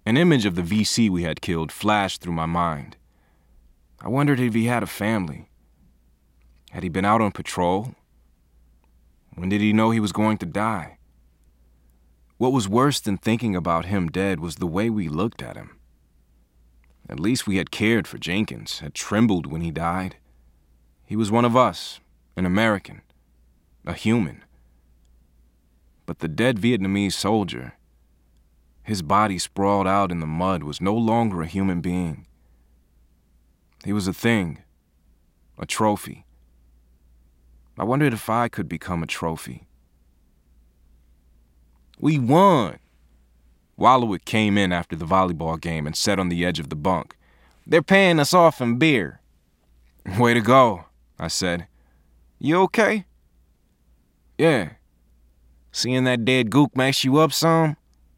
An image of the VC we had killed flashed through my mind. I wondered if he had a family. Had he been out on patrol? When did he know he was going to die? What was worse than thinking about him dead was the way we looked at him. At least we had cared for Jenkins, had trembled when he died. He was one of us, an American, a human. But the dead Vietnamese soldier, his body sprawled out in the mud, was no longer a human being. He was a thing, a trophy. I wondered if I could become a trophy. We won! Wallowik came in after the volleyball game and sat on the edge of the bunk. They're paying us off in beer. Way to go, I said. You okay? Yeah. Seeing that dead gook mess you up some?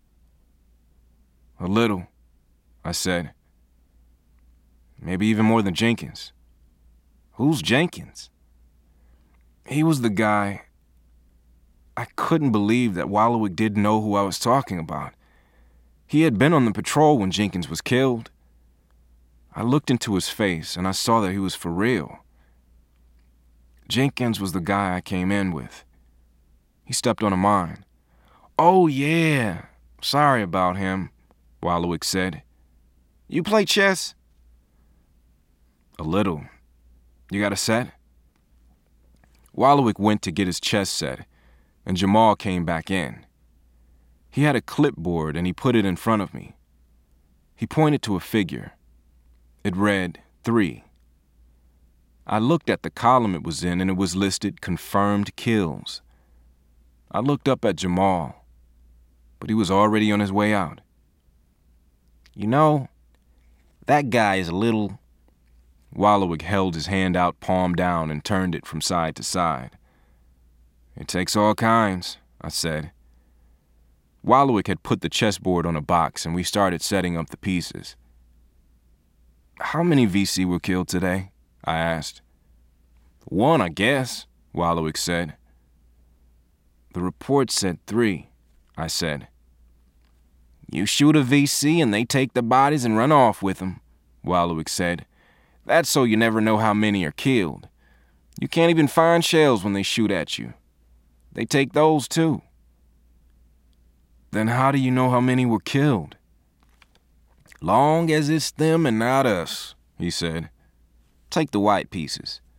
A little, I said. Maybe even more than Jenkins. Who's Jenkins? He was the guy. I couldn't believe that Wallowik didn't know who I was talking about. He had been on the patrol when Jenkins was killed. I looked into his face and I saw that he was for real. Jenkins was the guy I came in with. He stepped on a mine. Oh, yeah. Sorry about him, Wallowik said. You play chess? A little. You got a set? Wallowik went to get his chess set, and Jamal came back in. He had a clipboard and he put it in front of me. He pointed to a figure. It read 3. I looked at the column it was in and it was listed confirmed kills. I looked up at Jamal, but he was already on his way out. You know, that guy is a little... Wallowik held his hand out palm down and turned it from side to side. It takes all kinds, I said. Wallowik had put the chessboard on a box and we started setting up the pieces. How many VC were killed today? I asked. 1, I guess, Wallowik said. The report said 3, I said. You shoot a VC and they take the bodies and run off with them, Wallowik said. That's so you never know how many are killed. You can't even find shells when they shoot at you. They take those too. Then how do you know how many were killed? Long as it's them and not us, he said. Take the white pieces.